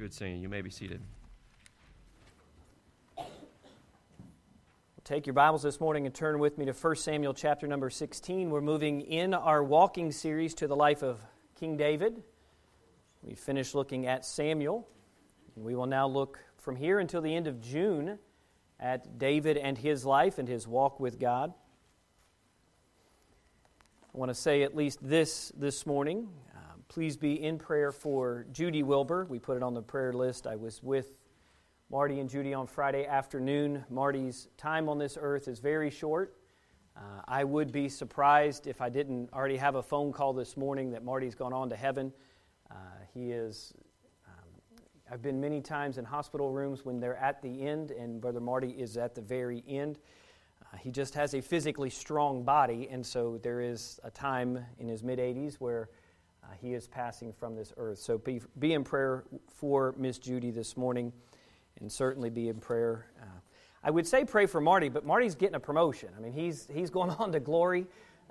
Good singing. You may be seated. Take your Bibles this morning and turn with me to 1 Samuel chapter number 16. We're moving in our walking series to the life of King David. We finished looking at Samuel. We will now look from here until the end of June at David and his life and his walk with God. I want to say at least this morning. Please be in prayer for Judy Wilbur. We put it on the prayer list. I was with Marty and Judy on Friday afternoon. Marty's time on this earth is very short. I would be surprised if I didn't already have a phone call this morning that Marty's gone on to heaven. I've been many times in hospital rooms when they're at the end, and Brother Marty is at the very end. He just has a physically strong body, and so there is a time in his mid-80s where he is passing from this earth. So be in prayer for Miss Judy this morning. And certainly be in prayer. I would say pray for Marty, but Marty's getting a promotion. I mean, he's going on to glory,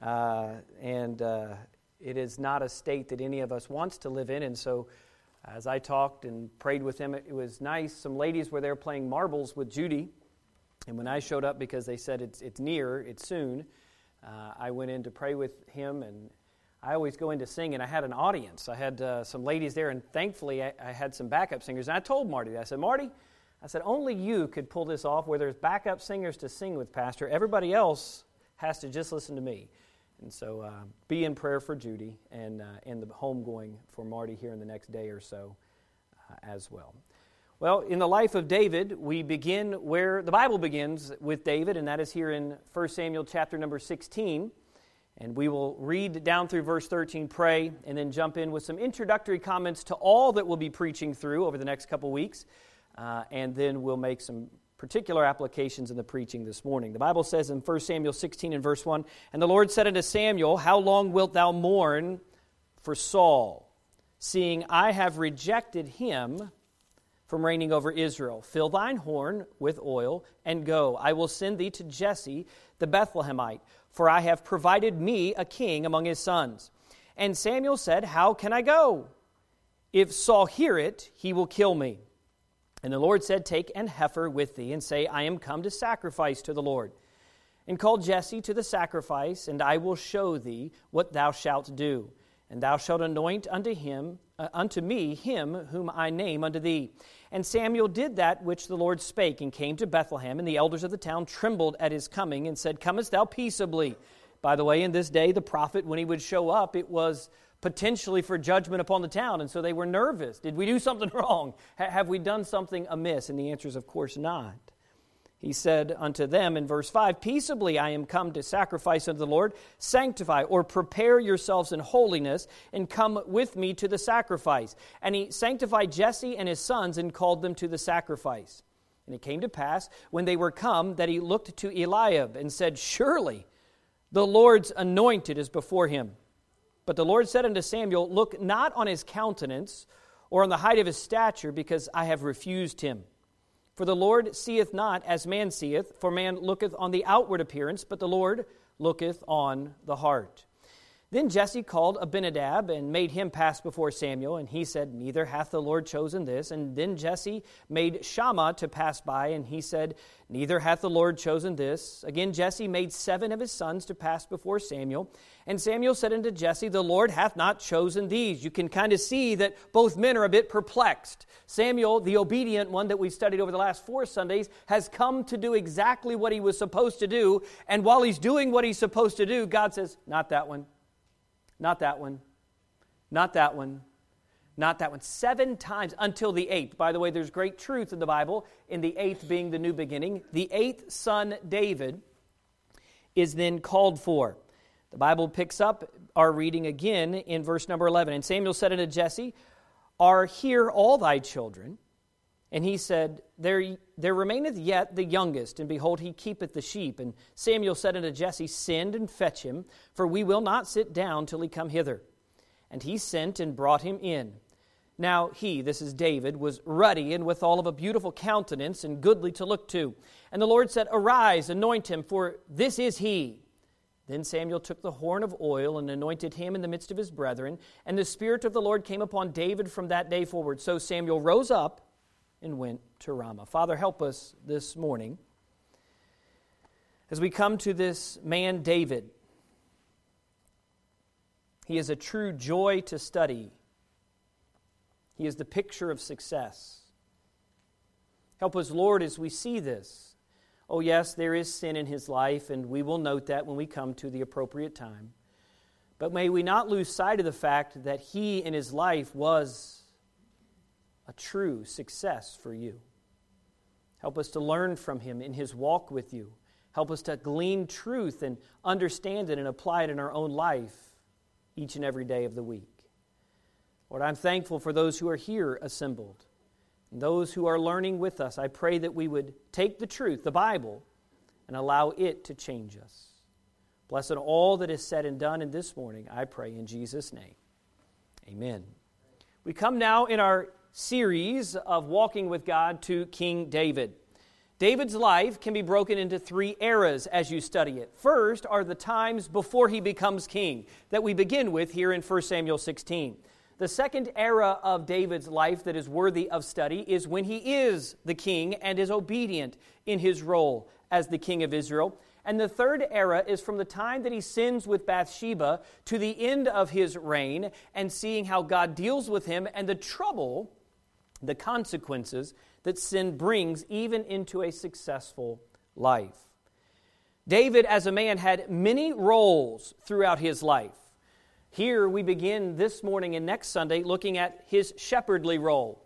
and it is not a state that any of us wants to live in. And so as I talked and prayed with him, it was nice. Some ladies were there playing marbles with Judy, and when I showed up, because they said it's near, it's soon, I went in to pray with him, and I always go in to sing, and I had an audience. I had some ladies there, and thankfully I had some backup singers. And I told Marty, I said, Marty, only you could pull this off where there's backup singers to sing with, Pastor. Everybody else has to just listen to me. And so be in prayer for Judy and the homegoing for Marty here in the next day or so as well. Well, in the life of David, we begin where the Bible begins with David, and that is here in 1 Samuel chapter number 16. And we will read down through verse 13, pray, and then jump in with some introductory comments to all that we'll be preaching through over the next couple weeks. And then we'll make some particular applications in the preaching this morning. The Bible says in 1 Samuel 16 and verse 1, "And the Lord said unto Samuel, How long wilt thou mourn for Saul, seeing I have rejected him from reigning over Israel? Fill thine horn with oil, and go. I will send thee to Jesse the Bethlehemite, for I have provided me a king among his sons. And Samuel said, How can I go? If Saul hear it, he will kill me. And the Lord said, Take an heifer with thee, and say, I am come to sacrifice to the Lord. And call Jesse to the sacrifice, and I will show thee what thou shalt do. And thou shalt anoint unto me him whom I name unto thee. And Samuel did that which the Lord spake, and came to Bethlehem. And the elders of the town trembled at his coming, and said, Comest thou peaceably? By the way, in this day, the prophet, when he would show up, it was potentially for judgment upon the town, and so they were nervous. Did we do something wrong? Have we done something amiss? And the answer is, of course, not. He said unto them in verse 5, Peaceably I am come to sacrifice unto the Lord. Sanctify or prepare yourselves in holiness, and come with me to the sacrifice. And he sanctified Jesse and his sons, and called them to the sacrifice. And it came to pass, when they were come, that he looked to Eliab, and said, Surely the Lord's anointed is before him. But the Lord said unto Samuel, Look not on his countenance, or on the height of his stature, because I have refused him. For the Lord seeth not as man seeth, for man looketh on the outward appearance, but the Lord looketh on the heart. Then Jesse called Abinadab, and made him pass before Samuel, and he said, Neither hath the Lord chosen this. And then Jesse made Shammah to pass by, and he said, Neither hath the Lord chosen this. Again Jesse made 7 of his sons to pass before Samuel. And Samuel said unto Jesse, The Lord hath not chosen these. You can kind of see that both men are a bit perplexed. Samuel, the obedient one that we've studied over the last 4 Sundays, has come to do exactly what he was supposed to do. And while he's doing what he's supposed to do, God says, Not that one. Not that one, not that one, not that one. 7 times until the 8th. By the way, there's great truth in the Bible, in the 8th being the new beginning. The 8th son, David, is then called for. The Bible picks up our reading again in verse number 11. And Samuel said unto Jesse, Are here all thy children? And he said, There remaineth yet the youngest, and behold, he keepeth the sheep. And Samuel said unto Jesse, Send and fetch him, for we will not sit down till he come hither. And he sent and brought him in. Now he, this is David, was ruddy and withal of a beautiful countenance and goodly to look to. And the Lord said, Arise, anoint him, for this is he. Then Samuel took the horn of oil and anointed him in the midst of his brethren, and the Spirit of the Lord came upon David from that day forward. So Samuel rose up and went to Ramah. Father, help us this morning as we come to this man David. He is a true joy to study. He is the picture of success. Help us, Lord, as we see this. Oh yes, there is sin in his life, and we will note that when we come to the appropriate time. But may we not lose sight of the fact that he in his life was a true success for you. Help us to learn from him in his walk with you. Help us to glean truth and understand it and apply it in our own life each and every day of the week. Lord, I'm thankful for those who are here assembled. And those who are learning with us, I pray that we would take the truth, the Bible, and allow it to change us. Blessed all that is said and done in this morning, I pray in Jesus' name. Amen. We come now in our series of Walking with God to King David. David's life can be broken into 3 eras as you study it. First are the times before he becomes king that we begin with here in 1 Samuel 16. The second era of David's life that is worthy of study is when he is the king and is obedient in his role as the king of Israel. And the third era is from the time that he sins with Bathsheba to the end of his reign and seeing how God deals with him and the trouble, the consequences that sin brings even into a successful life. David as a man had many roles throughout his life. Here we begin this morning and next Sunday looking at his shepherdly role.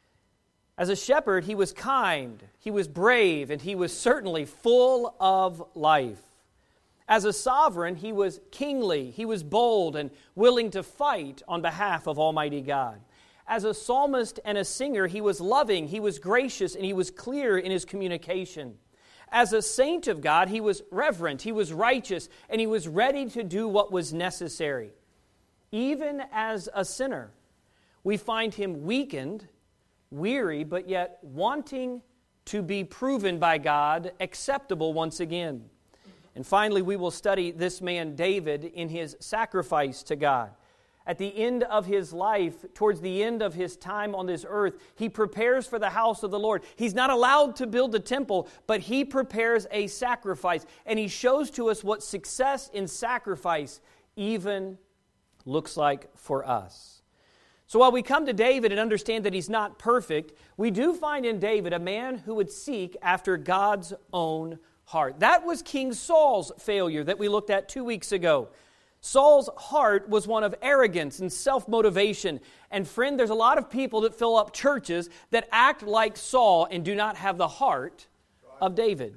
As a shepherd, he was kind, he was brave, and he was certainly full of life. As a sovereign, he was kingly, he was bold and willing to fight on behalf of Almighty God. As a psalmist and a singer, he was loving, he was gracious, and he was clear in his communication. As a saint of God, he was reverent, he was righteous, and he was ready to do what was necessary. Even as a sinner, we find him weakened, weary, but yet wanting to be proven by God acceptable once again. And finally, we will study this man David in his sacrifice to God. At the end of his life, towards the end of his time on this earth, he prepares for the house of the Lord. He's not allowed to build a temple, but he prepares a sacrifice. And he shows to us what success in sacrifice even looks like for us. So while we come to David and understand that he's not perfect, we do find in David a man who would seek after God's own heart. That was King Saul's failure that we looked at 2 weeks ago. Saul's heart was one of arrogance and self-motivation. And friend, there's a lot of people that fill up churches that act like Saul and do not have the heart of David.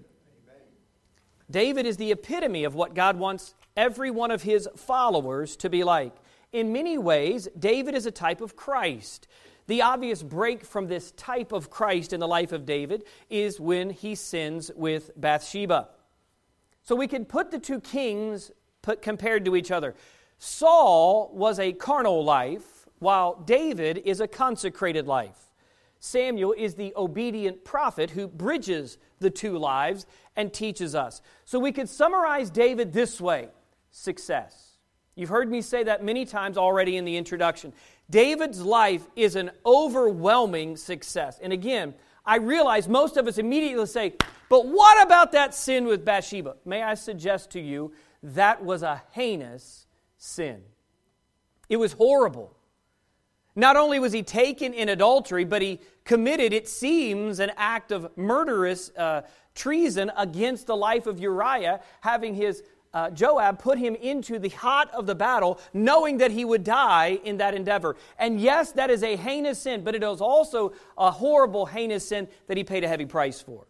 David is the epitome of what God wants every one of his followers to be like. In many ways, David is a type of Christ. The obvious break from this type of Christ in the life of David is when he sins with Bathsheba. So we can put the two kings compared to each other. Saul was a carnal life, while David is a consecrated life. Samuel is the obedient prophet who bridges the two lives and teaches us. So we could summarize David this way: success. You've heard me say that many times already in the introduction. David's life is an overwhelming success. And again, I realize most of us immediately say, but what about that sin with Bathsheba? May I suggest to you, that was a heinous sin. It was horrible. Not only was he taken in adultery, but he committed, it seems, an act of murderous treason against the life of Uriah, having his Joab put him into the heart of the battle, knowing that he would die in that endeavor. And yes, that is a heinous sin, but it is also a horrible, heinous sin that he paid a heavy price for.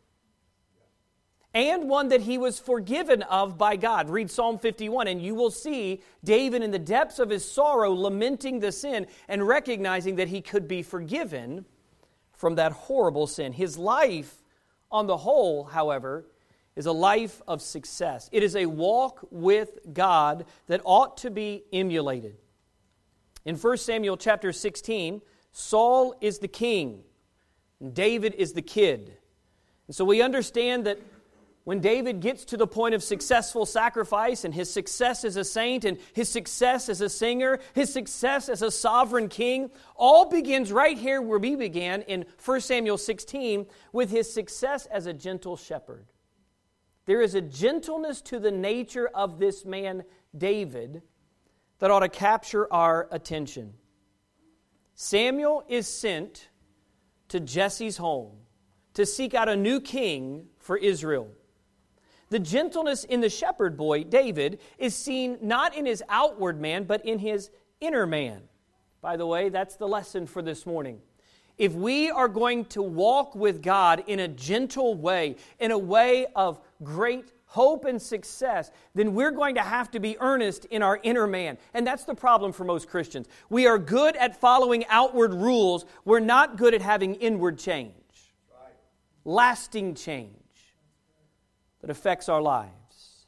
And one that he was forgiven of by God. Read Psalm 51, and you will see David in the depths of his sorrow lamenting the sin and recognizing that he could be forgiven from that horrible sin. His life, on the whole, however, is a life of success. It is a walk with God that ought to be emulated. In 1 Samuel chapter 16, Saul is the king, and David is the kid. And so we understand that When David gets to the point of successful sacrifice and his success as a saint and his success as a singer, his success as a sovereign king, all begins right here where we began in 1 Samuel 16 with his success as a gentle shepherd. There is a gentleness to the nature of this man, David, that ought to capture our attention. Samuel is sent to Jesse's home to seek out a new king for Israel. The gentleness in the shepherd boy, David, is seen not in his outward man, but in his inner man. By the way, that's the lesson for this morning. If we are going to walk with God in a gentle way, in a way of great hope and success, then we're going to have to be earnest in our inner man. And that's the problem for most Christians. We are good at following outward rules. We're not good at having inward change. Lasting change that affects our lives.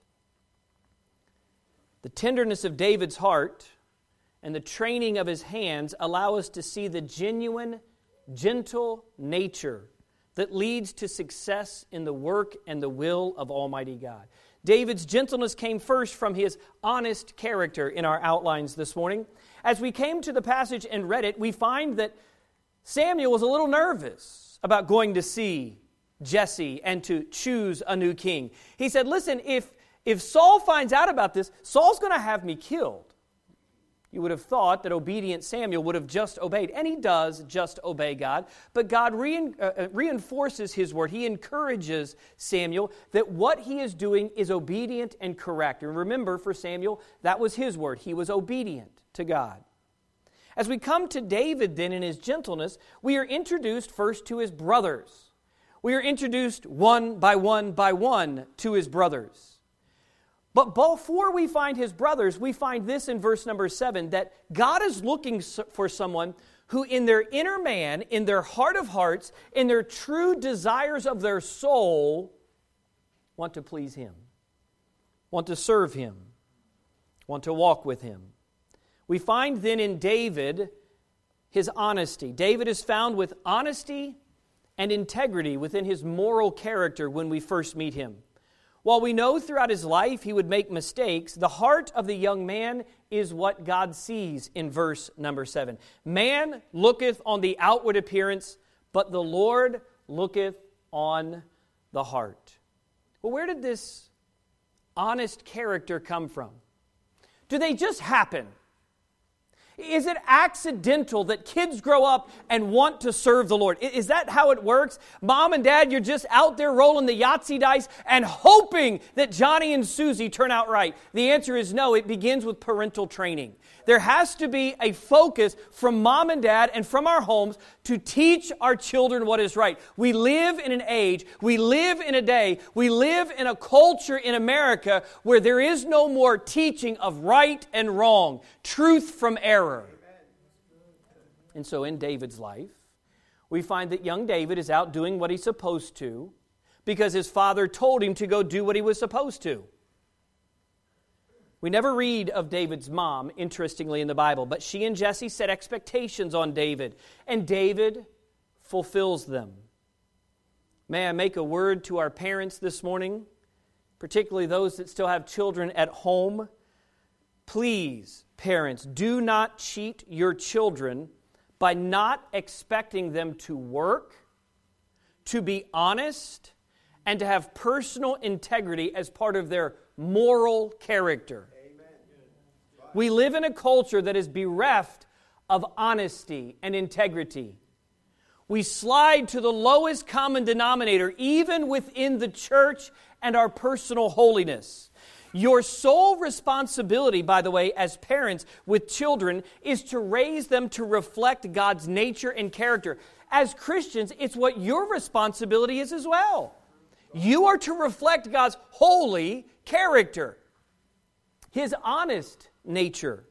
The tenderness of David's heart and the training of his hands allow us to see the genuine, gentle nature that leads to success in the work and the will of Almighty God. David's gentleness came first from his honest character in our outlines this morning. As we came to the passage and read it, we find that Samuel was a little nervous about going to see Jesse and to choose a new king. He said, listen, if Saul finds out about this, Saul's going to have me killed. You would have thought that obedient Samuel would have just obeyed. And he does just obey God. But God reinforces his word. He encourages Samuel that what he is doing is obedient and correct. And remember, for Samuel, that was his word. He was obedient to God. As we come to David then in his gentleness, we are introduced first to his brothers. We are introduced one by one to his brothers. But before we find his brothers, we find this in verse number 7, that God is looking for someone who in their inner man, in their heart of hearts, in their true desires of their soul, want to please him, want to serve him, want to walk with him. We find then in David his honesty. David is found with honesty and integrity within his moral character when we first meet him. While we know throughout his life he would make mistakes, the heart of the young man is what God sees in verse number 7. Man looketh on the outward appearance, but the Lord looketh on the heart. Well, where did this honest character come from? Do they just happen? Is it accidental that kids grow up and want to serve the Lord? Is that how it works? Mom and Dad, you're just out there rolling the Yahtzee dice and hoping that Johnny and Susie turn out right. The answer is no. It begins with parental training. There has to be a focus from Mom and Dad and from our homes to teach our children what is right. We live in an age, we live in a day, we live in a culture in America where there is no more teaching of right and wrong, truth from error. And so in David's life, we find that young David is out doing what he's supposed to because his father told him to go do what he was supposed to. We never read of David's mom, interestingly, in the Bible, but she and Jesse set expectations on David, and David fulfills them. May I make a word to our parents this morning, particularly those that still have children at home? Please, parents, do not cheat your children by not expecting them to work, to be honest, and to have personal integrity as part of their moral character. We live in a culture that is bereft of honesty and integrity. We slide to the lowest common denominator, even within the church and our personal holiness. Your sole responsibility, by the way, as parents with children, is to raise them to reflect God's nature and character. As Christians, it's what your responsibility is as well. You are to reflect God's holy character, His honest nature.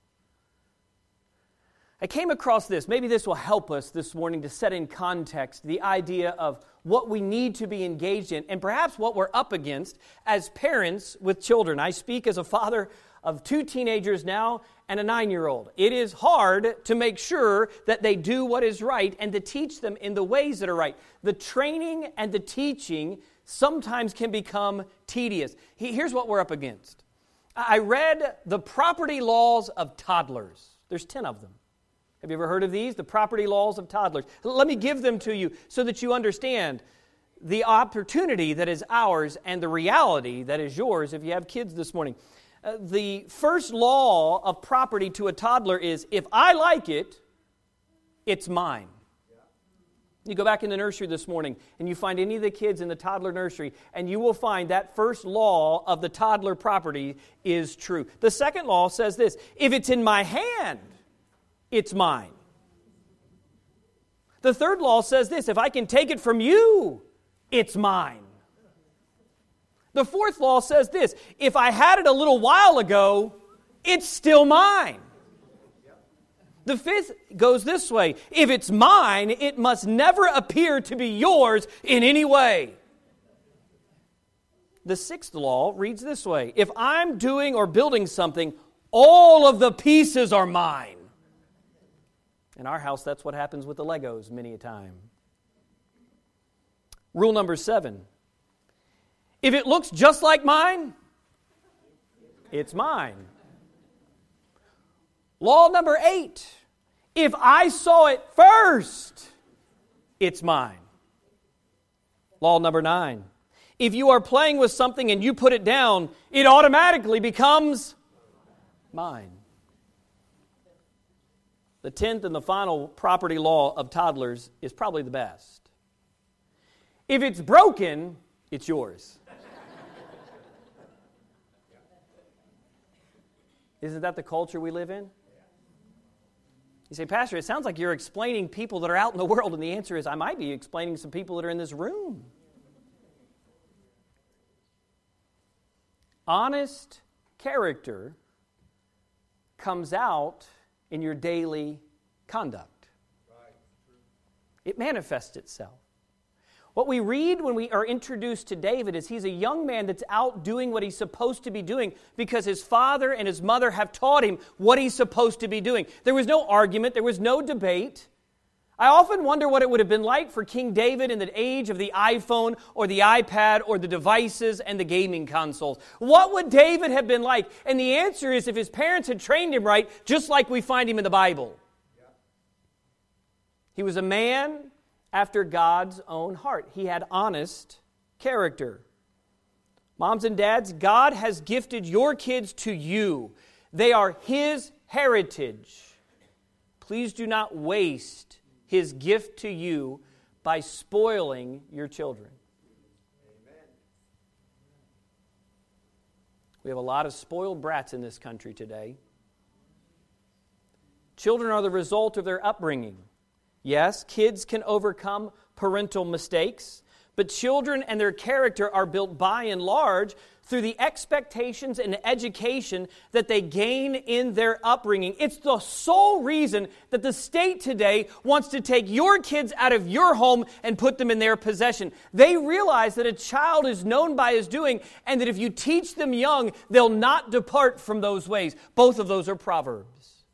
I came across this. Maybe this will help us this morning to set in context the idea of what we need to be engaged in and perhaps what we're up against as parents with children. I speak as a father of 2 teenagers now and a 9-year-old. It is hard to make sure that they do what is right and to teach them in the ways that are right. The training and the teaching sometimes can become tedious. Here's what we're up against. I read the property laws of toddlers. There's 10 of them. Have you ever heard of these? The property laws of toddlers. Let me give them to you so that you understand the opportunity that is ours and the reality that is yours if you have kids this morning. The first law of property to a toddler is, if I like it, it's mine. You go back in the nursery this morning and you find any of the kids in the toddler nursery, and you will find that first law of the toddler property is true. The second law says this: if it's in my hand, it's mine. The third law says this: if I can take it from you, it's mine. The fourth law says this: if I had it a little while ago, it's still mine. The fifth goes this way: if it's mine, it must never appear to be yours in any way. The sixth law reads this way: if I'm doing or building something, all of the pieces are mine. In our house, that's what happens with the Legos many a time. Rule number 7. If it looks just like mine, it's mine. Law number 8. If I saw it first, it's mine. Law number 9. If you are playing with something and you put it down, it automatically becomes mine. The 10th and the final property law of toddlers is probably the best. If it's broken, it's yours. Isn't that the culture we live in? You say, Pastor, it sounds like you're explaining people that are out in the world, and the answer is I might be explaining some people that are in this room. Honest character comes out in your daily conduct. It manifests itself. What we read when we are introduced to David is he's a young man that's out doing what he's supposed to be doing because his father and his mother have taught him what he's supposed to be doing. There was no argument. There was no debate. I often wonder what it would have been like for King David in the age of the iPhone or the iPad or the devices and the gaming consoles. What would David have been like? And the answer is if his parents had trained him right, just like we find him in the Bible. He was a man after God's own heart. He had honest character. Moms and dads, God has gifted your kids to you. They are His heritage. Please do not waste His gift to you by spoiling your children. Amen. We have a lot of spoiled brats in this country today. Children are the result of their upbringing. Yes, kids can overcome parental mistakes, but children and their character are built by and large through the expectations and education that they gain in their upbringing. It's the sole reason that the state today wants to take your kids out of your home and put them in their possession. They realize that a child is known by his doing, and that if you teach them young, they'll not depart from those ways. Both of those are Proverbs.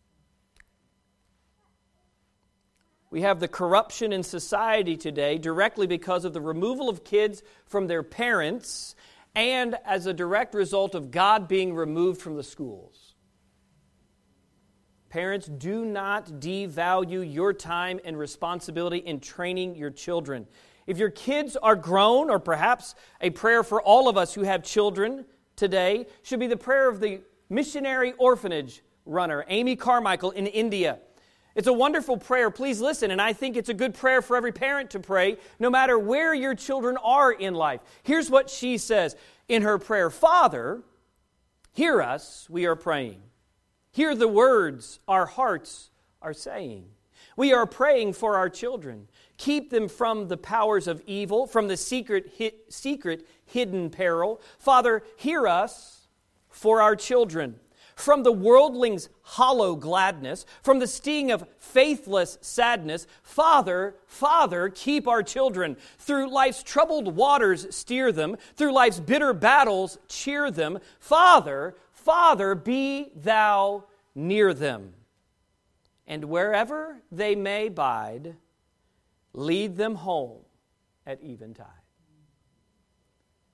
We have the corruption in society today directly because of the removal of kids from their parents and as a direct result of God being removed from the schools. Parents, do not devalue your time and responsibility in training your children. If your kids are grown, or perhaps a prayer for all of us who have children today, should be the prayer of the missionary orphanage runner, Amy Carmichael in India. It's a wonderful prayer. Please listen, and I think it's a good prayer for every parent to pray, no matter where your children are in life. Here's what she says in her prayer: Father, hear us, we are praying. Hear the words our hearts are saying. We are praying for our children. Keep them from the powers of evil, from the secret hidden peril. Father, hear us for our children. From the worldling's hollow gladness, from the sting of faithless sadness. Father, Father, keep our children. Through life's troubled waters steer them. Through life's bitter battles cheer them. Father, Father, be Thou near them. And wherever they may bide, lead them home at eventide.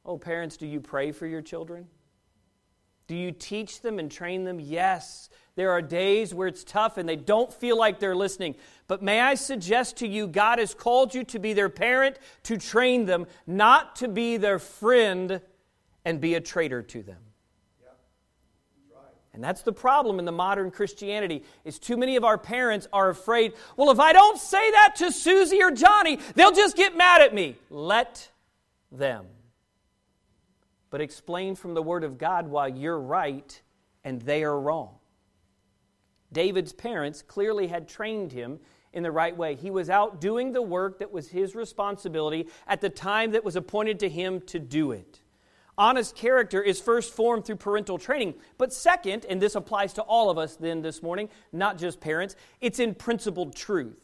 Oh, parents, do you pray for your children? Do you teach them and train them? Yes. There are days where it's tough and they don't feel like they're listening. But may I suggest to you, God has called you to be their parent, to train them, not to be their friend and be a traitor to them. Yeah. That's right. And that's the problem in the modern Christianity, is too many of our parents are afraid, well, if I don't say that to Susie or Johnny, they'll just get mad at me. Let them. But explain from the Word of God why you're right and they are wrong. David's parents clearly had trained him in the right way. He was out doing the work that was his responsibility at the time that was appointed to him to do it. Honest character is first formed through parental training. But second, and this applies to all of us then this morning, not just parents, it's in principled truth.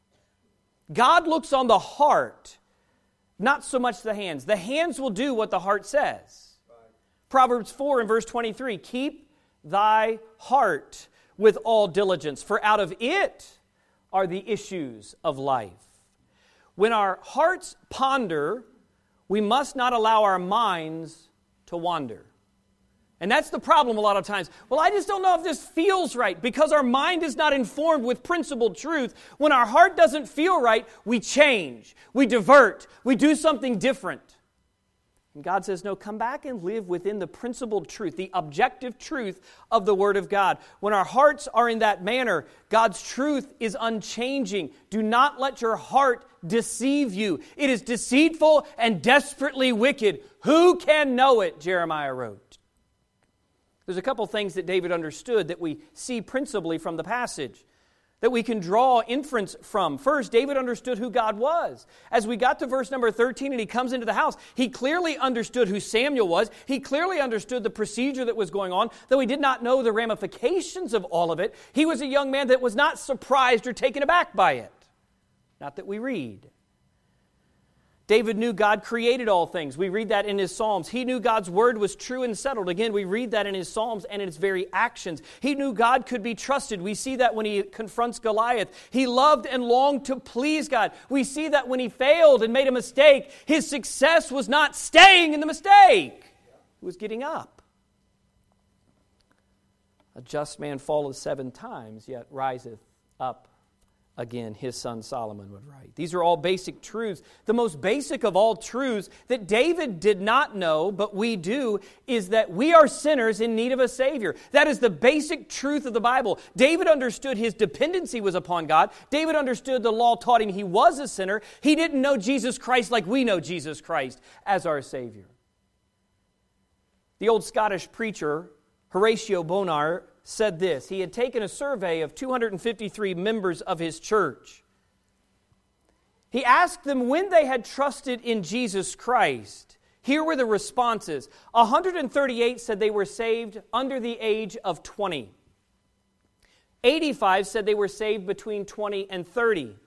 God looks on the heart, not so much the hands. The hands will do what the heart says. Right. Proverbs 4 and verse 23, keep thy heart with all diligence, for out of it are the issues of life. When our hearts ponder, we must not allow our minds to wander. And that's the problem a lot of times. Well, I just don't know if this feels right, because our mind is not informed with principled truth. When our heart doesn't feel right, we change, we divert, we do something different. And God says, no, come back and live within the principled truth, the objective truth of the Word of God. When our hearts are in that manner, God's truth is unchanging. Do not let your heart deceive you. It is deceitful and desperately wicked. Who can know it? Jeremiah wrote. There's a couple things that David understood that we see principally from the passage, that we can draw inference from. First, David understood who God was. As we got to verse number 13 and he comes into the house, he clearly understood who Samuel was. He clearly understood the procedure that was going on, though he did not know the ramifications of all of it. He was a young man that was not surprised or taken aback by it. Not that we read. David knew God created all things. We read that in his Psalms. He knew God's word was true and settled. Again, we read that in his Psalms and in his very actions. He knew God could be trusted. We see that when he confronts Goliath. He loved and longed to please God. We see that when he failed and made a mistake, his success was not staying in the mistake. It was getting up. A just man falleth 7 times, yet riseth up again, his son Solomon would write. These are all basic truths. The most basic of all truths that David did not know, but we do, is that we are sinners in need of a Savior. That is the basic truth of the Bible. David understood his dependency was upon God. David understood the law taught him he was a sinner. He didn't know Jesus Christ like we know Jesus Christ as our Savior. The old Scottish preacher, Horatio Bonar, said this. He had taken a survey of 253 members of his church. He asked them when they had trusted in Jesus Christ. Here were the responses. 138 said they were saved under the age of 20. 85 said they were saved between 20 and 30.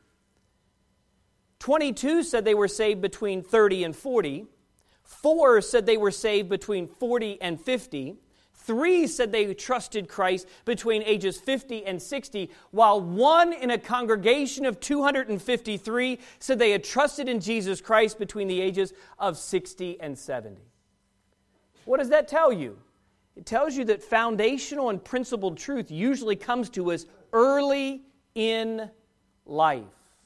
22 said they were saved between 30 and 40. 4 said they were saved between 40 and 50. 3 said they trusted Christ between ages 50 and 60, while 1 in a congregation of 253 said they had trusted in Jesus Christ between the ages of 60 and 70. What does that tell you? It tells you that foundational and principled truth usually comes to us early in life.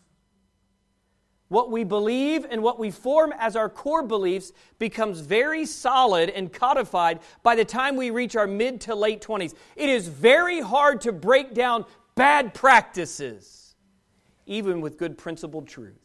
What we believe and what we form as our core beliefs becomes very solid and codified by the time we reach our mid to late 20s. It is very hard to break down bad practices, even with good principled truth.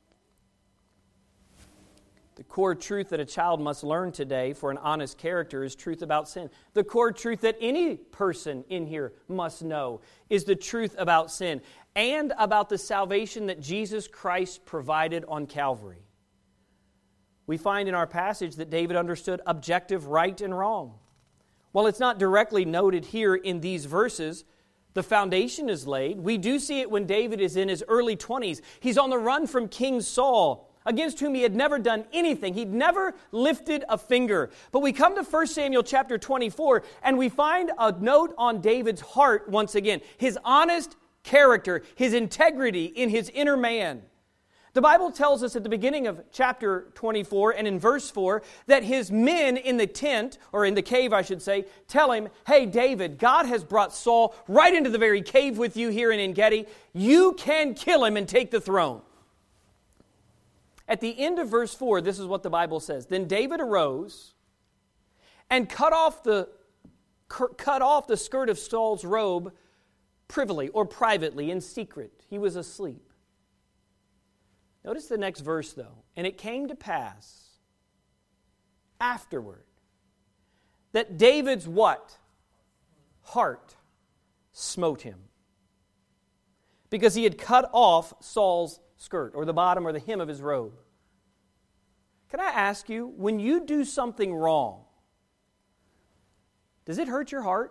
The core truth that a child must learn today for an honest character is truth about sin. The core truth that any person in here must know is the truth about sin and about the salvation that Jesus Christ provided on Calvary. We find in our passage that David understood objective right and wrong. While it's not directly noted here in these verses, the foundation is laid. We do see it when David is in his early 20s. He's on the run from King Saul, against whom he had never done anything. He'd never lifted a finger. But we come to 1 Samuel chapter 24, and we find a note on David's heart once again. His honest character, his integrity in his inner man. The Bible tells us at the beginning of chapter 24 and in verse 4 that his men in the tent, or in the cave I should say, tell him, hey David, God has brought Saul right into the very cave with you here in En-Gedi. You can kill him and take the throne. At the end of verse 4, this is what the Bible says. Then David arose and cut off the skirt of Saul's robe privily or privately in secret. He was asleep. Notice the next verse, though. And it came to pass afterward that David's what? Heart smote him. Because he had cut off Saul's skirt, or the bottom or the hem of his robe. Can I ask you, when you do something wrong, does it hurt your heart?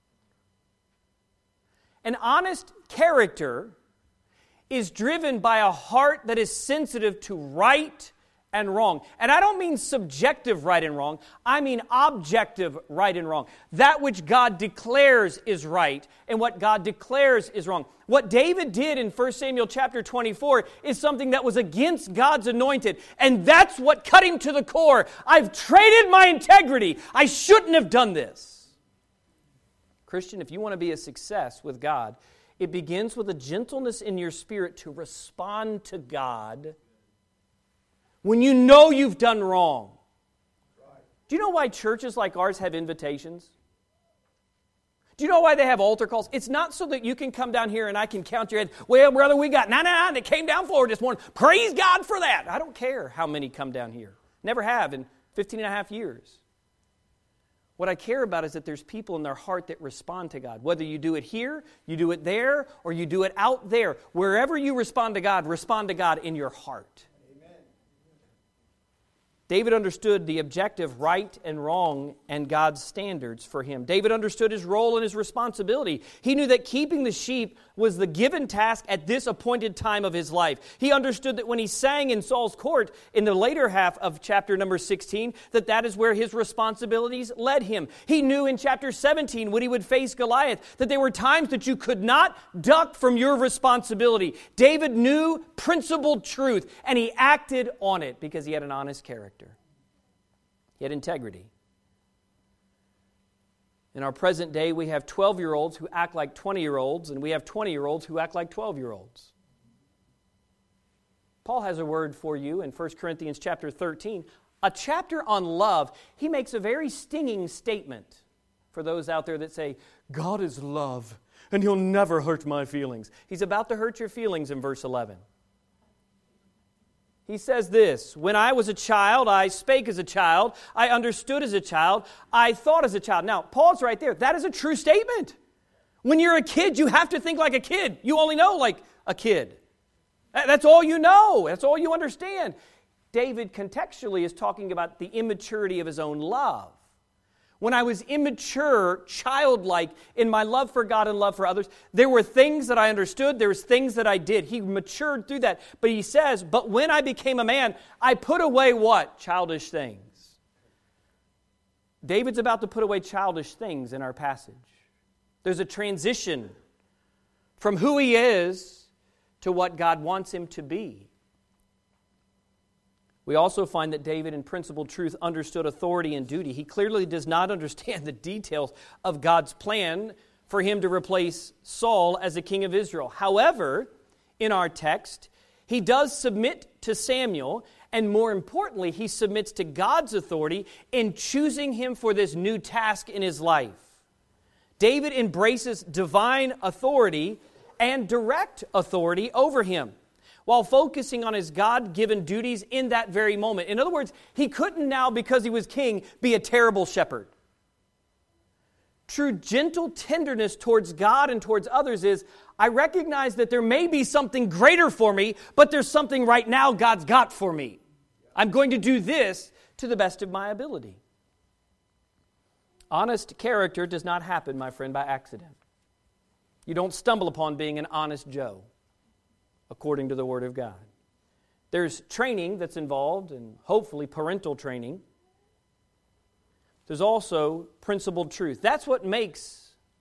An honest character is driven by a heart that is sensitive to right and wrong. And I don't mean subjective right and wrong. I mean objective right and wrong. That which God declares is right and what God declares is wrong. What David did in 1 Samuel chapter 24 is something that was against God's anointed. And that's what cut him to the core. I've traded my integrity. I shouldn't have done this. Christian, if you want to be a success with God, it begins with a gentleness in your spirit to respond to God when you know you've done wrong. Do you know why churches like ours have invitations? Do you know why they have altar calls? It's not so that you can come down here and I can count your head. Well, brother, we got 99 that came down forward this morning. Praise God for that. I don't care how many come down here. Never have in 15 and a half years. What I care about is that there's people in their heart that respond to God. Whether you do it here, you do it there, or you do it out there. Wherever you respond to God in your heart. David understood the objective right and wrong and God's standards for him. David understood his role and his responsibility. He knew that keeping the sheep was the given task at this appointed time of his life. He understood that when he sang in Saul's court in the later half of chapter number 16, that is where his responsibilities led him. He knew in chapter 17 when he would face Goliath that there were times that you could not duck from your responsibility. David knew principled truth and he acted on it because he had an honest character. He had integrity. In our present day, we have 12-year-olds who act like 20-year-olds, and we have 20-year-olds who act like 12-year-olds. Paul has a word for you in 1 Corinthians chapter 13, a chapter on love. He makes a very stinging statement for those out there that say, God is love, and He'll never hurt my feelings. He's about to hurt your feelings in verse 11. He says this, when I was a child, I spake as a child, I understood as a child, I thought as a child. Now, Paul's right there. That is a true statement. When you're a kid, you have to think like a kid. You only know like a kid. That's all you know. That's all you understand. David contextually is talking about the immaturity of his own love. When I was immature, childlike in my love for God and love for others, there were things that I understood, there was things that I did. He matured through that. But he says, but when I became a man, I put away what? Childish things. David's about to put away childish things in our passage. There's a transition from who he is to what God wants him to be. We also find that David, in principled truth, understood authority and duty. He clearly does not understand the details of God's plan for him to replace Saul as the king of Israel. However, in our text, he does submit to Samuel, and more importantly, he submits to God's authority in choosing him for this new task in his life. David embraces divine authority and direct authority over him, while focusing on his God-given duties in that very moment. In other words, he couldn't now, because he was king, be a terrible shepherd. True gentle tenderness towards God and towards others is, I recognize that there may be something greater for me, but there's something right now God's got for me. I'm going to do this to the best of my ability. Honest character does not happen, my friend, by accident. You don't stumble upon being an honest Joe, according to the Word of God. There's training that's involved, and hopefully parental training. There's also principled truth. That's what makes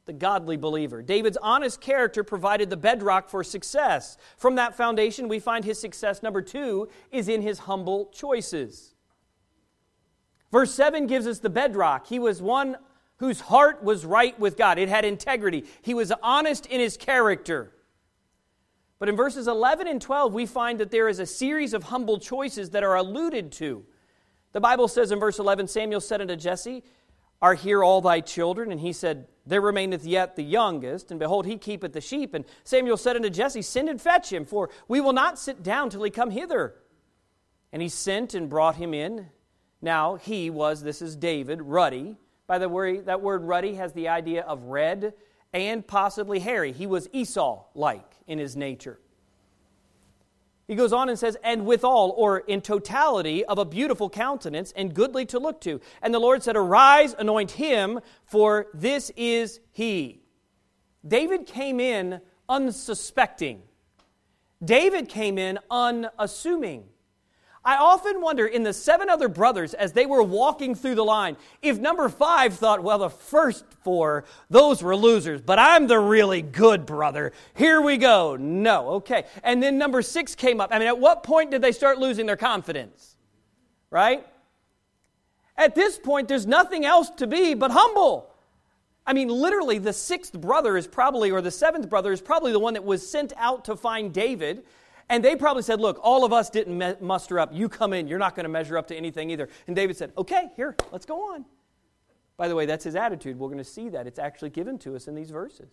the godly believer. David's honest character provided the bedrock for success. From that foundation, we find his success, number 2, is in his humble choices. Verse 7 gives us the bedrock. He was one whose heart was right with God. It had integrity. He was honest in his character. But in verses 11 and 12, we find that there is a series of humble choices that are alluded to. The Bible says in verse 11, Samuel said unto Jesse, Are here all thy children? And he said, There remaineth yet the youngest, and behold, he keepeth the sheep. And Samuel said unto Jesse, Send and fetch him, for we will not sit down till he come hither. And he sent and brought him in. Now he was, this is David, ruddy. By the way, that word ruddy has the idea of red and possibly hairy. He was Esau-like in his nature. He goes on and says, and withal, or in totality, of a beautiful countenance and goodly to look to. And the Lord said, Arise, anoint him, for this is he. David came in unsuspecting. David came in unassuming. I often wonder, in the 7 other brothers, as they were walking through the line, if number 5 thought, well, the first 4, those were losers, but I'm the really good brother. Here we go. No, okay. And then number 6 came up. I mean, at what point did they start losing their confidence? Right? At this point, there's nothing else to be but humble. I mean, literally, the 6th brother is probably, or the 7th brother is probably the one that was sent out to find David. And they probably said, look, all of us didn't muster up. You come in. You're not going to measure up to anything either. And David said, okay, here, let's go on. By the way, that's his attitude. We're going to see that. It's actually given to us in these verses.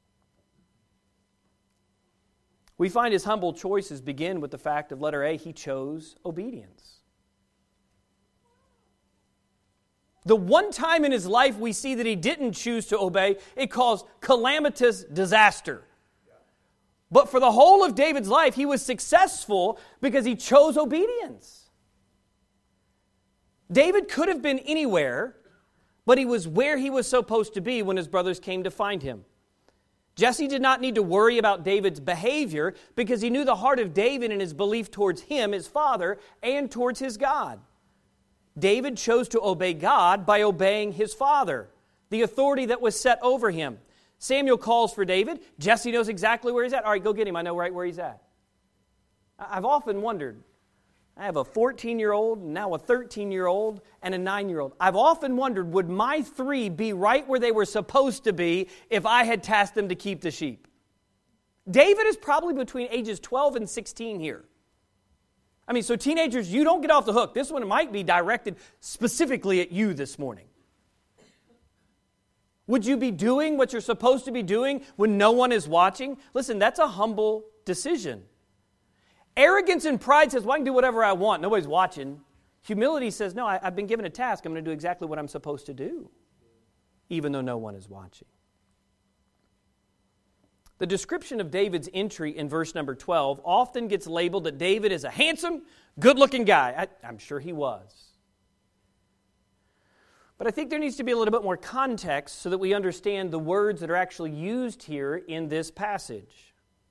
We find his humble choices begin with the fact of letter A, he chose obedience. The one time in his life we see that he didn't choose to obey, it caused calamitous disaster. But for the whole of David's life, he was successful because he chose obedience. David could have been anywhere, but he was where he was supposed to be when his brothers came to find him. Jesse did not need to worry about David's behavior because he knew the heart of David and his belief towards him, his father, and towards his God. David chose to obey God by obeying his father, the authority that was set over him. Samuel calls for David. Jesse knows exactly where he's at. All right, go get him. I know right where he's at. I've often wondered. I have a 14-year-old, now a 13-year-old, and a 9-year-old. I've often wondered, would my 3 be right where they were supposed to be if I had tasked them to keep the sheep? David is probably between ages 12 and 16 here. I mean, so teenagers, you don't get off the hook. This one might be directed specifically at you this morning. Would you be doing what you're supposed to be doing when no one is watching? Listen, that's a humble decision. Arrogance and pride says, well, I can do whatever I want. Nobody's watching. Humility says, no, I've been given a task. I'm going to do exactly what I'm supposed to do, even though no one is watching. The description of David's entry in verse number 12 often gets labeled that David is a handsome, good-looking guy. I'm sure he was. But I think there needs to be a little bit more context so that we understand the words that are actually used here in this passage.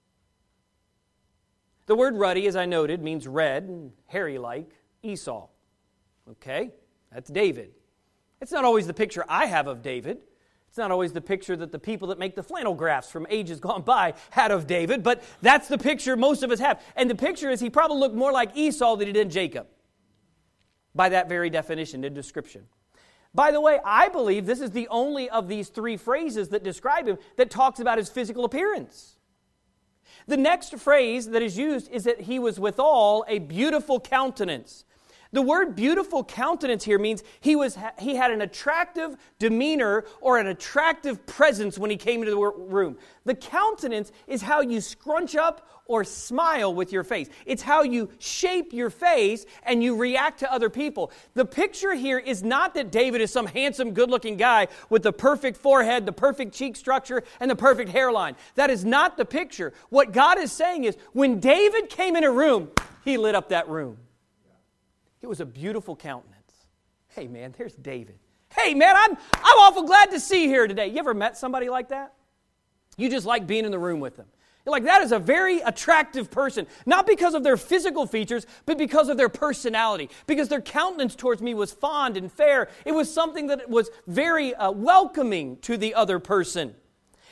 The word ruddy, as I noted, means red and hairy-like Esau. Okay, that's David. It's not always the picture I have of David. It's not always the picture that the people that make the flannel graphs from ages gone by had of David, but that's the picture most of us have. And the picture is he probably looked more like Esau than he did Jacob. By that very definition, the description. By the way, I believe this is the only of these 3 phrases that describe him that talks about his physical appearance. The next phrase that is used is that he was withal a beautiful countenance. The word beautiful countenance here means he had an attractive demeanor or an attractive presence when he came into the room. The countenance is how you scrunch up or smile with your face. It's how you shape your face and you react to other people. The picture here is not that David is some handsome, good-looking guy with the perfect forehead, the perfect cheek structure, and the perfect hairline. That is not the picture. What God is saying is when David came in a room, he lit up that room. It was a beautiful countenance. Hey, man, there's David. Hey, man, I'm awful glad to see you here today. You ever met somebody like that? You just like being in the room with them. You're like, that is a very attractive person. Not because of their physical features, but because of their personality. Because their countenance towards me was fond and fair. It was something that was very welcoming to the other person.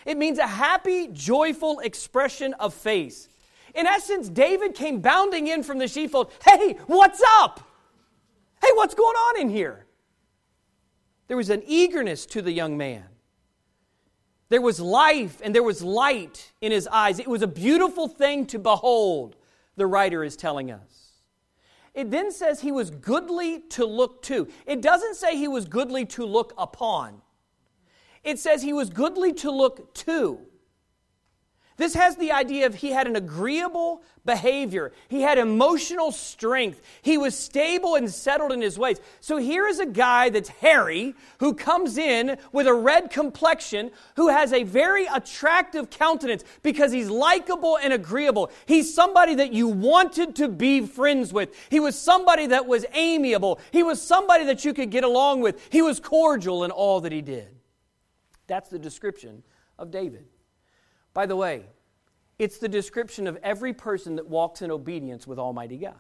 It means a happy, joyful expression of faith. In essence, David came bounding in from the sheepfold. Hey, what's up? Hey, what's going on in here? There was an eagerness to the young man. There was life and there was light in his eyes. It was a beautiful thing to behold, the writer is telling us. It then says he was goodly to look to. It doesn't say he was goodly to look upon. It says he was goodly to look to. This has the idea of he had an agreeable behavior. He had emotional strength. He was stable and settled in his ways. So here is a guy that's hairy, who comes in with a red complexion, who has a very attractive countenance because he's likable and agreeable. He's somebody that you wanted to be friends with. He was somebody that was amiable. He was somebody that you could get along with. He was cordial in all that he did. That's the description of David. By the way, it's the description of every person that walks in obedience with Almighty God.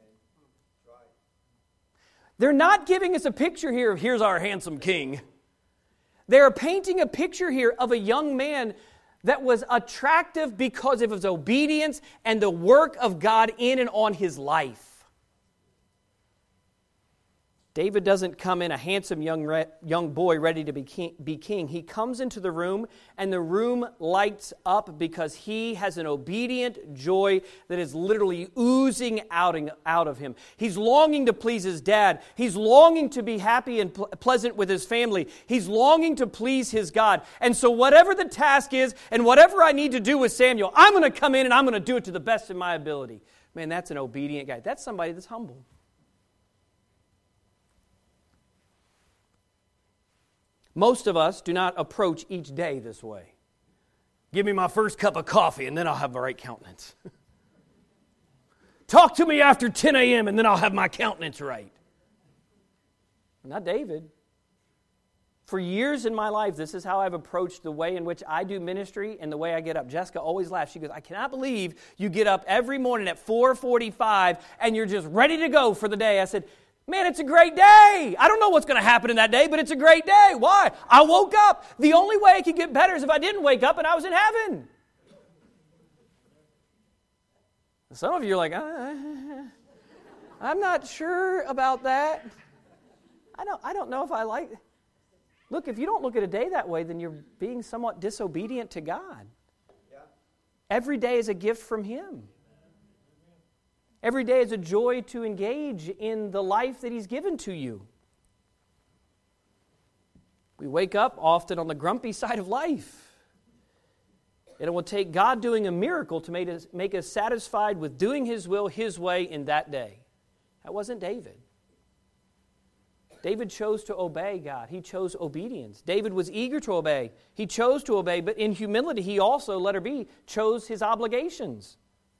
They're not giving us a picture here of here's our handsome king. They're painting a picture here of a young man that was attractive because of his obedience and the work of God in and on his life. David doesn't come in a handsome young boy ready to be king. He comes into the room and the room lights up because he has an obedient joy that is literally oozing out of him. He's longing to please his dad. He's longing to be happy and pleasant with his family. He's longing to please his God. And so whatever the task is and whatever I need to do with Samuel, I'm going to come in and I'm going to do it to the best of my ability. Man, that's an obedient guy. That's somebody that's humble. Most of us do not approach each day this way. Give me my first cup of coffee and then I'll have the right countenance. Talk to me after 10 a.m. and then I'll have my countenance right. Not David. For years in my life, this is how I've approached the way in which I do ministry and the way I get up. Jessica always laughs. She goes, I cannot believe you get up every morning at 4:45 and you're just ready to go for the day. I said, man, it's a great day. I don't know what's going to happen in that day, but it's a great day. Why? I woke up. The only way it could get better is if I didn't wake up and I was in heaven. Some of you are like, I'm not sure about that. I don't know if I like it. Look, if you don't look at a day that way, then you're being somewhat disobedient to God. Yeah. Every day is a gift from Him. Every day is a joy to engage in the life that He's given to you. We wake up often on the grumpy side of life. And it will take God doing a miracle to make us satisfied with doing His will, His way in that day. That wasn't David. David chose to obey God. He chose obedience. David was eager to obey. He chose to obey, but in humility, he also, let her be, chose his obligations.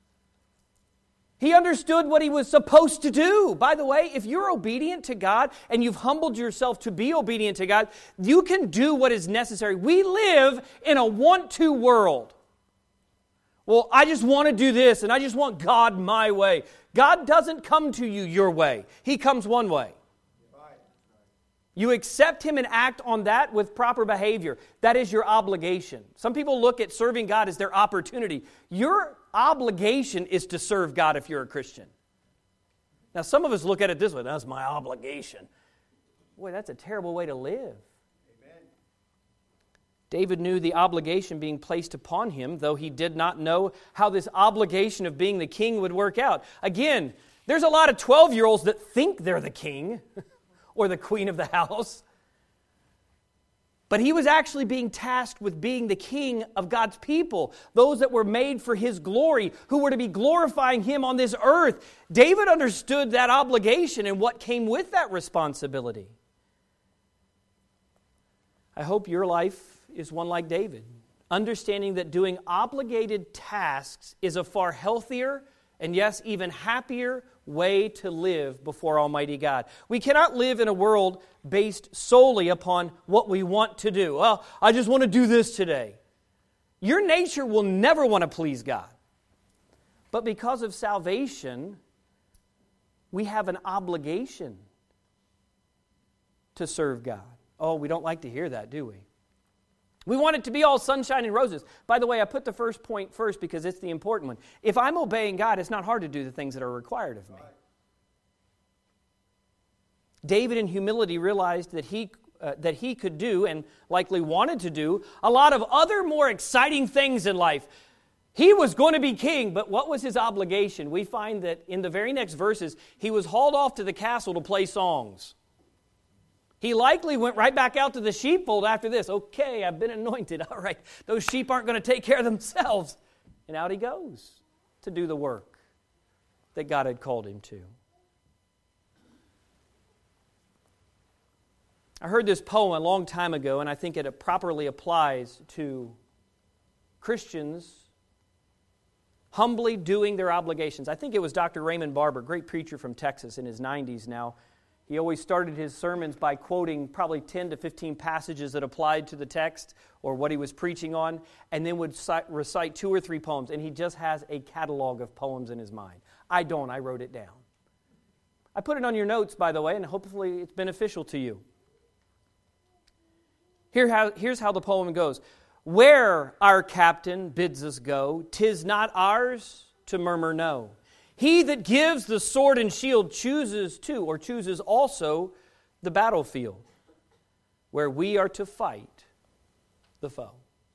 He understood what he was supposed to do. By the way, if you're obedient to God and you've humbled yourself to be obedient to God, you can do what is necessary. We live in a want-to world. Well, I just want to do this and I just want God my way. God doesn't come to you your way. He comes one way. You accept Him and act on that with proper behavior. That is your obligation. Some people look at serving God as their opportunity. Your obligation is to serve God if you're a Christian. Now, some of us look at it this way. That's my obligation. Boy, that's a terrible way to live. Amen. David knew the obligation being placed upon him, though he did not know how this obligation of being the king would work out. Again, there's a lot of 12-year-olds that think they're the king or the queen of the house. But he was actually being tasked with being the king of God's people, those that were made for His glory, who were to be glorifying Him on this earth. David understood that obligation and what came with that responsibility. I hope your life is one like David, understanding that doing obligated tasks is a far healthier and yes, even happier way to live before Almighty God. We cannot live in a world based solely upon what we want to do. Well, I just want to do this today. Your nature will never want to please God. But because of salvation, we have an obligation to serve God. Oh, we don't like to hear that, do we? We want it to be all sunshine and roses. By the way, I put the first point first because it's the important one. If I'm obeying God, it's not hard to do the things that are required of me. David in humility realized that he could do, and likely wanted to do, a lot of other more exciting things in life. He was going to be king, but what was his obligation? We find that in the very next verses, he was hauled off to the castle to play songs. He likely went right back out to the sheepfold after this. Okay, I've been anointed. All right, those sheep aren't going to take care of themselves. And out he goes to do the work that God had called him to. I heard this poem a long time ago, and I think it properly applies to Christians humbly doing their obligations. I think it was Dr. Raymond Barber, great preacher from Texas in his 90s now. He always started his sermons by quoting probably 10 to 15 passages that applied to the text or what he was preaching on, and then would recite 2 or 3 poems, and he just has a catalog of poems in his mind. I don't. I wrote it down. I put it on your notes, by the way, and hopefully it's beneficial to you. Here's how the poem goes. Where our captain bids us go, 'tis not ours to murmur no. He that gives the sword and shield chooses also the battlefield, where we are to fight the foe.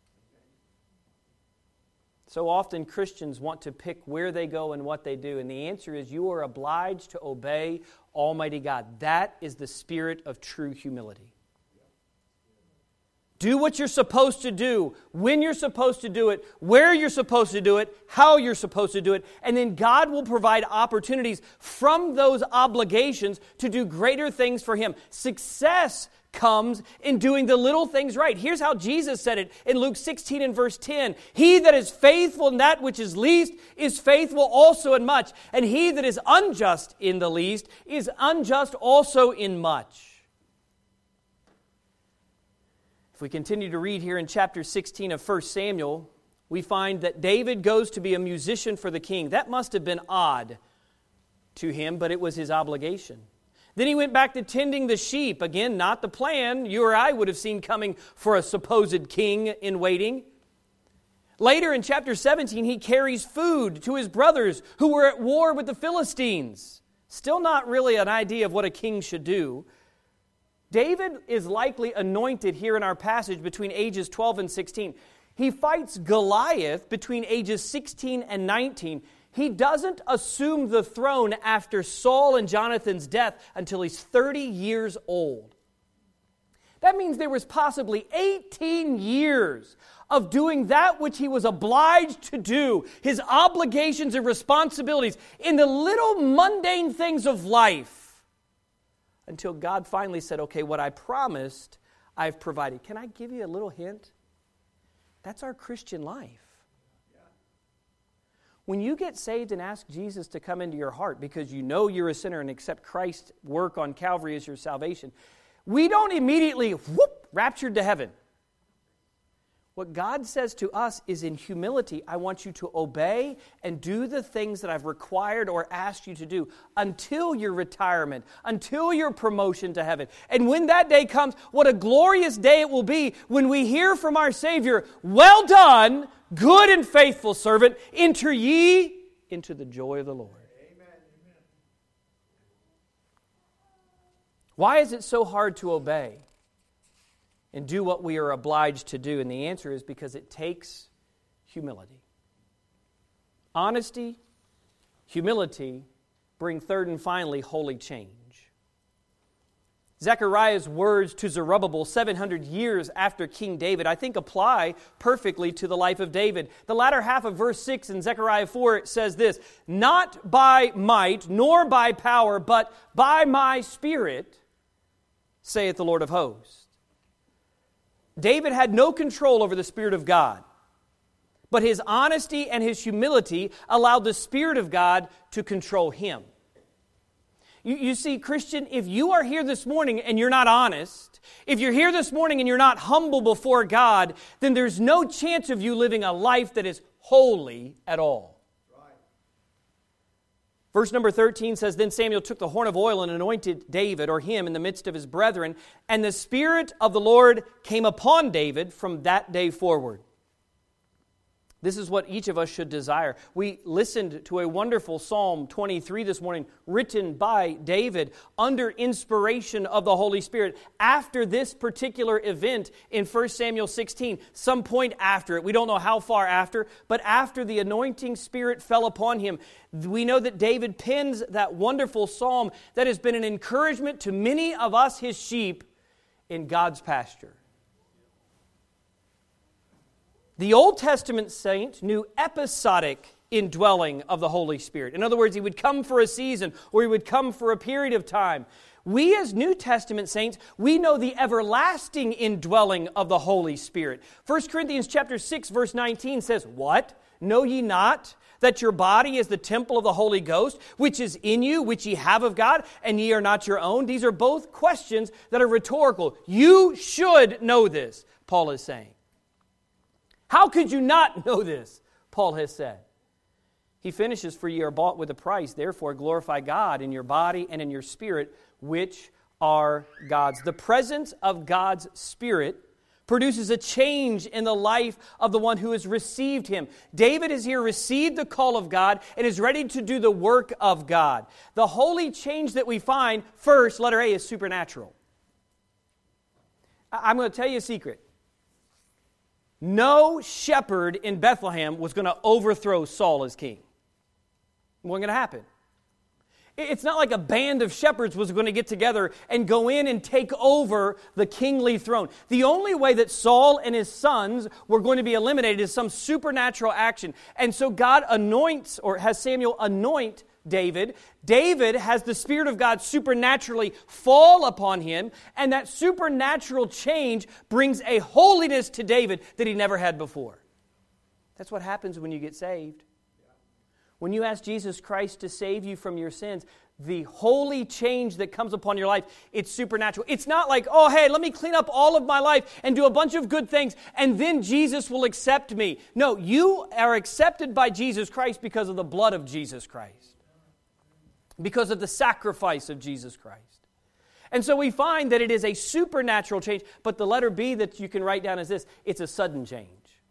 So often Christians want to pick where they go and what they do, and the answer is you are obliged to obey Almighty God. That is the spirit of true humility. Do what you're supposed to do, when you're supposed to do it, where you're supposed to do it, how you're supposed to do it, and then God will provide opportunities from those obligations to do greater things for Him. Success comes in doing the little things right. Here's how Jesus said it in Luke 16 and verse 10. He that is faithful in that which is least is faithful also in much, and he that is unjust in the least is unjust also in much. If we continue to read here in chapter 16 of 1 Samuel, we find that David goes to be a musician for the king. That must have been odd to him, but it was his obligation. Then he went back to tending the sheep. Again, not the plan you or I would have seen coming for a supposed king in waiting. Later in chapter 17, he carries food to his brothers who were at war with the Philistines. Still not really an idea of what a king should do. David is likely anointed here in our passage between ages 12 and 16. He fights Goliath between ages 16 and 19. He doesn't assume the throne after Saul and Jonathan's death until he's 30 years old. That means there was possibly 18 years of doing that which he was obliged to do, his obligations and responsibilities in the little mundane things of life, until God finally said, okay, what I promised, I've provided. Can I give you a little hint? That's our Christian life. When you get saved and ask Jesus to come into your heart because you know you're a sinner and accept Christ's work on Calvary as your salvation, we don't immediately, raptured to heaven. What God says to us is in humility, I want you to obey and do the things that I've required or asked you to do until your retirement, until your promotion to heaven. And when that day comes, what a glorious day it will be when we hear from our Savior, well done, good and faithful servant, enter ye into the joy of the Lord. Amen. Why is it so hard to obey and do what we are obliged to do? And the answer is because it takes humility. Honesty, humility bring third and finally holy change. Zechariah's words to Zerubbabel 700 years after King David, I think apply perfectly to the life of David. The latter half of verse 6 in Zechariah 4 says this, not by might nor by power, but by my Spirit, saith the Lord of hosts. David had no control over the Spirit of God, but his honesty and his humility allowed the Spirit of God to control him. You see, Christian, if you are here this morning and you're not honest, if you're here this morning and you're not humble before God, then there's no chance of you living a life that is holy at all. Verse number 13 says, Then Samuel took the horn of oil and anointed David, or him, in the midst of his brethren, and the Spirit of the Lord came upon David from that day forward. This is what each of us should desire. We listened to a wonderful Psalm 23 this morning, written by David under inspiration of the Holy Spirit. After this particular event in 1 Samuel 16, some point after it, we don't know how far after, but after the anointing Spirit fell upon him, we know that David pens that wonderful psalm that has been an encouragement to many of us, his sheep, in God's pasture. The Old Testament saint knew episodic indwelling of the Holy Spirit. In other words, he would come for a season or he would come for a period of time. We as New Testament saints, we know the everlasting indwelling of the Holy Spirit. 1 Corinthians chapter 6 verse 19 says, What? Know ye not that your body is the temple of the Holy Ghost, which is in you, which ye have of God, and ye are not your own? These are both questions that are rhetorical. You should know this, Paul is saying. How could you not know this? Paul has said. He finishes, For ye are bought with a price, therefore glorify God in your body and in your spirit, which are God's. The presence of God's Spirit produces a change in the life of the one who has received Him. David has here received the call of God and is ready to do the work of God. The holy change that we find, first, letter A, is supernatural. I'm going to tell you a secret. No shepherd in Bethlehem was going to overthrow Saul as king. It wasn't going to happen. It's not like a band of shepherds was going to get together and go in and take over the kingly throne. The only way that Saul and his sons were going to be eliminated is some supernatural action. And so God anoints, or has Samuel anoint David. David has the Spirit of God supernaturally fall upon him, and that supernatural change brings a holiness to David that he never had before. That's what happens when you get saved. When you ask Jesus Christ to save you from your sins, the holy change that comes upon your life, it's supernatural. It's not like, oh, hey, let me clean up all of my life and do a bunch of good things, and then Jesus will accept me. No, you are accepted by Jesus Christ because of the blood of Jesus Christ. Because of the sacrifice of Jesus Christ. And so we find that it is a supernatural change, but the letter B that you can write down is this: it's a sudden change.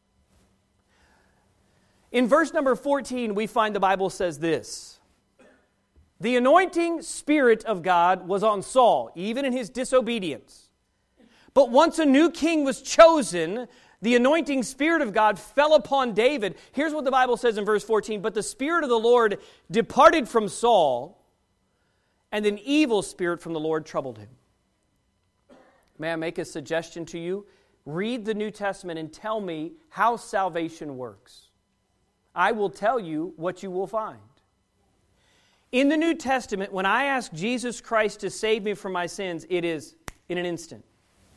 In verse number 14, we find the Bible says this: The anointing Spirit of God was on Saul, even in his disobedience. But once a new king was chosen, the anointing Spirit of God fell upon David. Here's what the Bible says in verse 14. But the Spirit of the Lord departed from Saul, and an evil spirit from the Lord troubled him. May I make a suggestion to you? Read the New Testament and tell me how salvation works. I will tell you what you will find. In the New Testament, when I ask Jesus Christ to save me from my sins, it is in an instant.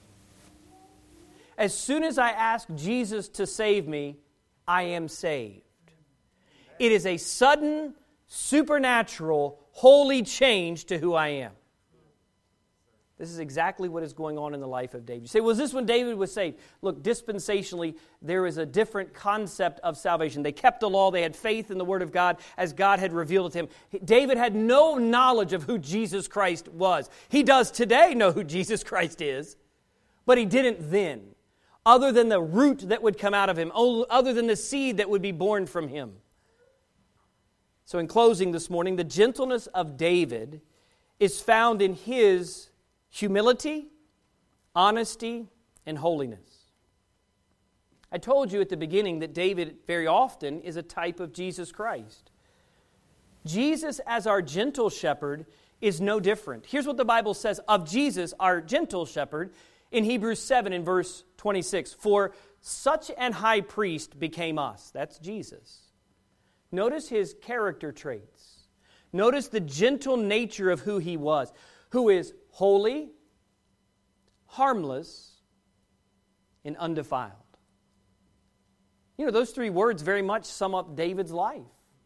As soon as I ask Jesus to save me, I am saved. It is a sudden, supernatural, holy change to who I am. This is exactly what is going on in the life of David. You say, was this when David was saved? Look, dispensationally, there is a different concept of salvation. They kept the law. They had faith in the Word of God as God had revealed it to him. David had no knowledge of who Jesus Christ was. He does today know who Jesus Christ is, but he didn't then, other than the root that would come out of him, other than the seed that would be born from him. So in closing this morning, the gentleness of David is found in his humility, honesty, and holiness. I told you at the beginning that David very often is a type of Jesus Christ. Jesus as our gentle shepherd is no different. Here's what the Bible says of Jesus, our gentle shepherd, in Hebrews 7 in verse 26. For such an high priest became us. That's Jesus. Notice his character traits. Notice the gentle nature of who he was, who is holy, harmless, and undefiled. You know, those three words very much sum up David's life.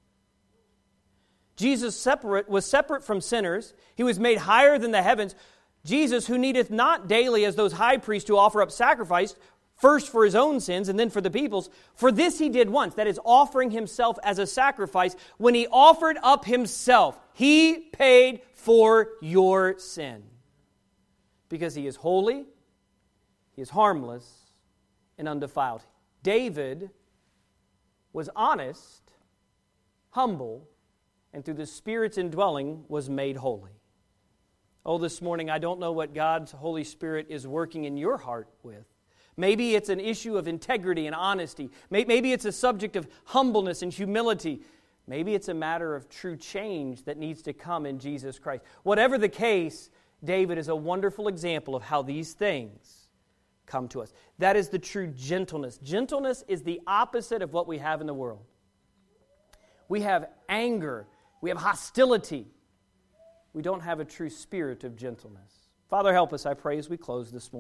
Jesus was separate from sinners. He was made higher than the heavens. Jesus, who needeth not daily as those high priests who offer up sacrifice, first for his own sins and then for the people's. For this he did once, that is, offering himself as a sacrifice. When he offered up himself, he paid for your sin. Because he is holy, he is harmless, and undefiled. David was honest, humble, and through the Spirit's indwelling was made holy. Oh, this morning, I don't know what God's Holy Spirit is working in your heart with. Maybe it's an issue of integrity and honesty. Maybe it's a subject of humbleness and humility. Maybe it's a matter of true change that needs to come in Jesus Christ. Whatever the case, David is a wonderful example of how these things come to us. That is the true gentleness. Gentleness is the opposite of what we have in the world. We have anger. We have hostility. We don't have a true spirit of gentleness. Father, help us, I pray, as we close this morning.